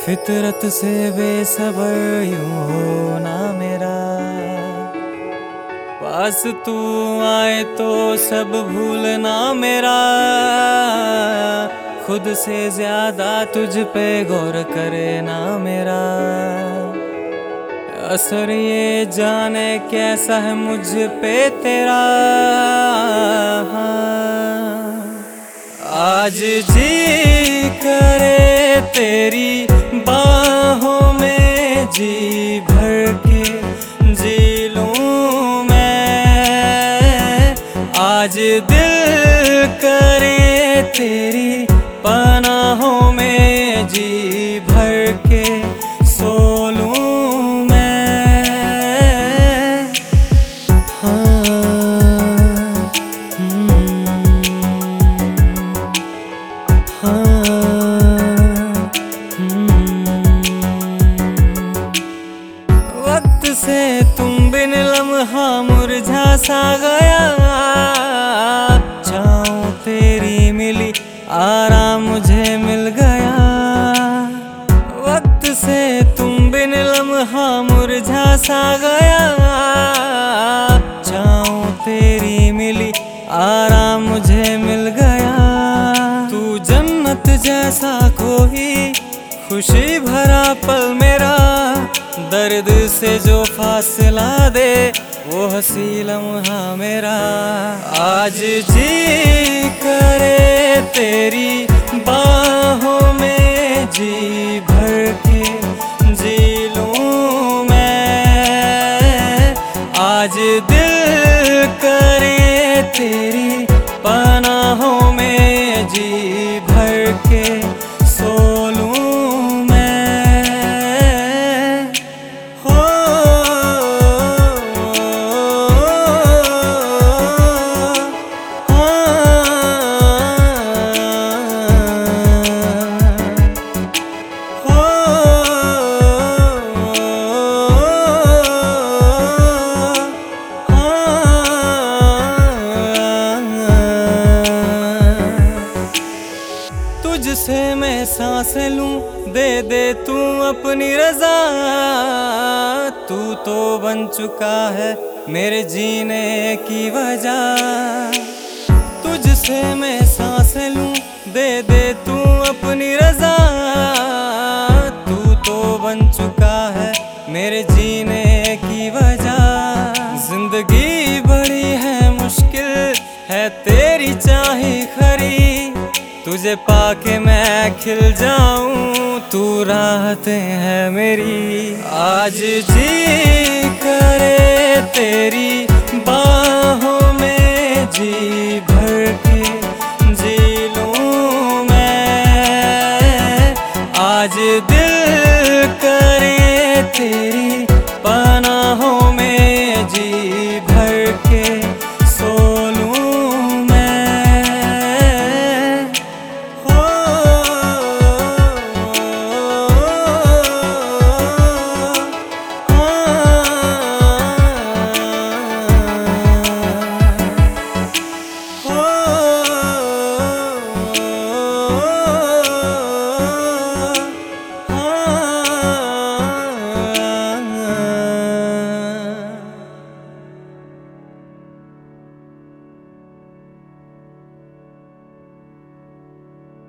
फितरत से बेसबर यूं होना मेरा, पास तू आए तो सब भूलना मेरा। खुद से ज्यादा तुझ पे गौर करे ना मेरा, असर ये जाने कैसा है मुझ पे तेरा। आज जी करे तेरी बाहों में जी भर के जी लूं मैं। आज दिल करे तेरी पनाहों में जी भर के सो लूं मैं। वक्त से तुम बिन लम्हा मुरझा सा गया, छाँव तेरी मिली आराम मुझे मिल गया। वक्त से तुम बिन लम्हा मुरझा सा गया, छाँव तेरी मिली आराम मुझे मिल गया। तू जन्नत जैसा कोई खुशी भरा पल मेरा, दर्द से जो फासला दे वो हंसी लम्हा मेरा। आज जी करे तेरी बाहों में जी भर के जी लूं मैं। आज दिल करे तेरी पनाहों में जी भर के सो लूं मैं। हो तुझसे मैं सांसें लूं दे तू अपनी रजा। तू तो बन चुका है मेरे जीने की वजह। तुझसे मैं सांसें लूं दे तू अपनी रजा। तू तो बन चुका है मेरे जीने की वजह। जिंदगी बड़ी है मुश्किल है तेरी चाही खरी, तुझे पाके मैं खिल जाऊं तू राहतें है मेरी। आज जी करे तेरी बाहों में जी भर के जी लूं मैं। आज दिल करे तेरी